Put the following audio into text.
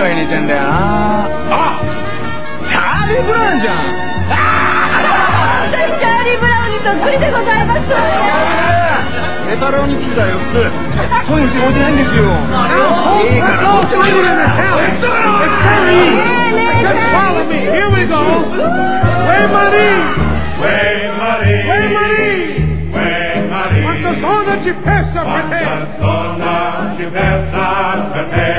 が似てんだよな。あ、チャーリー・ブラウンじゃん。 本当にチャーリー・ブラウンにそっくりでございます。 ペタロニピザ4つ。 そういう仕事ないんですよ。 いいから持ってこい。 Here we go. Way Marie. Quando sono ci pesa per te.